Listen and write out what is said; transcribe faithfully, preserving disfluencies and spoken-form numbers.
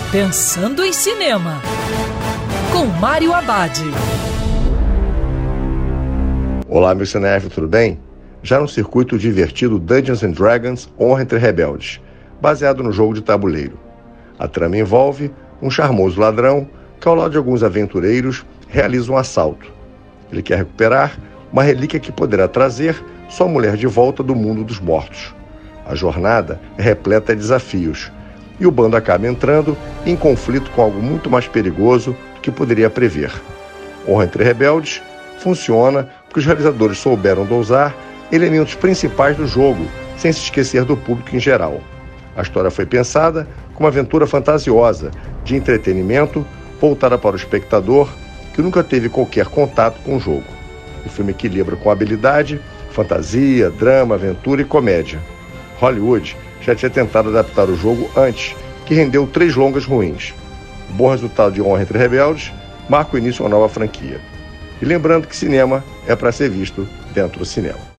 Pensando em Cinema, com Mário Abad. Olá, meu cinéfilo, tudo bem? Já no circuito divertido Dungeons and Dragons Honra entre Rebeldes, baseado no jogo de tabuleiro. A trama envolve um charmoso ladrão que, ao lado de alguns aventureiros, realiza um assalto. Ele quer recuperar uma relíquia que poderá trazer sua mulher de volta do mundo dos mortos. A jornada é repleta de desafios, e o bando acaba entrando em conflito com algo muito mais perigoso do que poderia prever. Honra entre Rebeldes funciona porque os realizadores souberam dosar elementos principais do jogo, sem se esquecer do público em geral. A história foi pensada como uma aventura fantasiosa, de entretenimento, voltada para o espectador que nunca teve qualquer contato com o jogo. O filme equilibra com habilidade, fantasia, drama, aventura e comédia. Hollywood já tinha tentado adaptar o jogo antes, que rendeu três longas ruins. O bom resultado de Honra entre Rebeldes marca o início de uma nova franquia. E lembrando que cinema é para ser visto dentro do cinema.